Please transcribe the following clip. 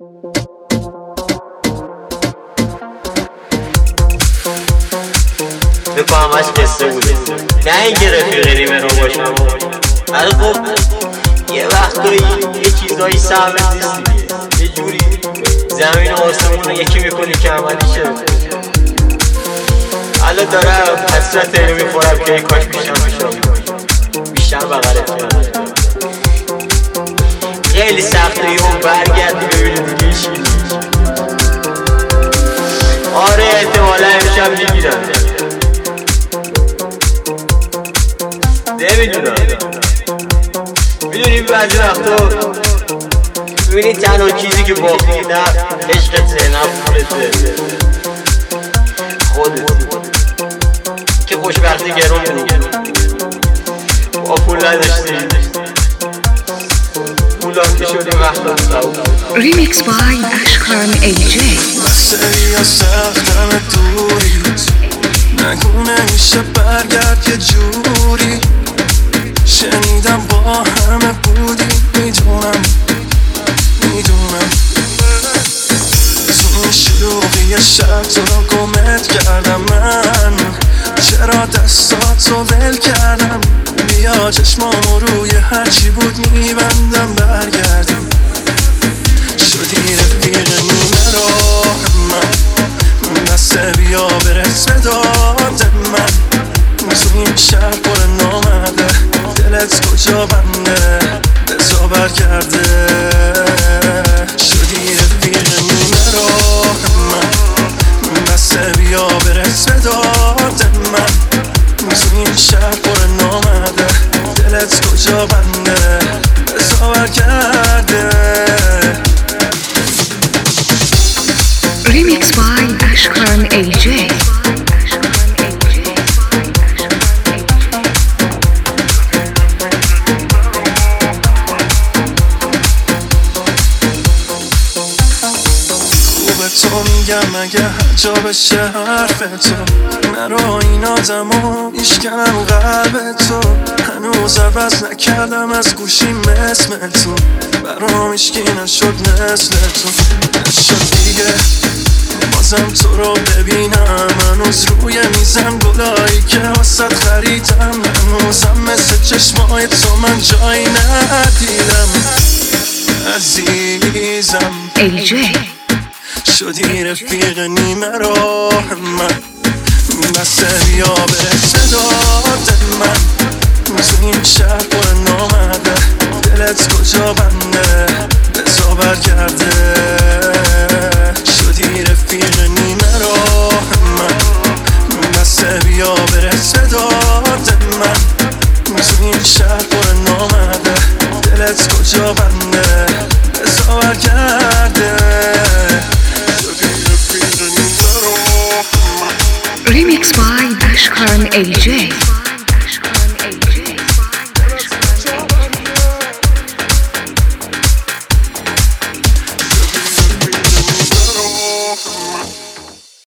بکنم از قصه بود، نه اینکه رفیق نیمه رو باشم. ولی خب یه وقتایی یه چیزایی سهم نیست دیگه، یه جوری زمین و آسمون رو یکی میکنی که عملی شه. حالا دارم حسرت اینو میخورم که کاش بیشتر بغلت کنم. خیلی سخته یهو برگردی ببینی دیگه ایشی نیست. آره احتمالا امشب میگیرم، نمیدونم. میدونی بعضی وقتا میبینی تنها چیزی که باقی نه عشقته، نه پولته، خودت که خوشبختی گرون بود. با پول نداشتی، پولان که شدی وقتا سبود. ریمیکس بای اشکان ایجی. بسه یا سختم دوریت، نگو نمیشه برگرد یه جوری. شنیدم با همه بودی، میدونم تو این شلوغی شب تو رو گمت کردم. من چرا دستاتو ول کردم؟ بیا چشمامو روی هرچی بود میبندم، برگردیم. شدی رفیق نیمه راه من، دسته بیا برس به داد من. تو این شهر پر نامده، دلت کجا بنده بزا برگرده. شدی رفیق نیمه راه من، دسته بیا برس به داد من. تو این شهر پر نامده، دلت کجا بنده بزا برگرده. ریمیکس بای اشکان ایجی. تو میگم اگه هر جا بشه حرف تو، نرو این آدمو میشکنم قلب تو. هنوز عوض نکردم از گوشیم اسم تو، برام ایشکی نشد مثل تو. نشد دیگه بازم تو رو ببینم، هنوز روی میزم گلایی که واسد خریدم. هنوزم مثل چشمای تو من جایی ندیدم عزیزم. ایجی. شدی رفیق نیمه راه من، بسه بیا برس داد من. تو این شهر پر نامده، دلت کجا بنده بزا برگرده. شدی رفیق نیمه راه من، بسه بیا برس داد من. تو این شهر پر نامده، دلت کجا بنده بزا برگرده. ریمیکس بای اشکان ایجی.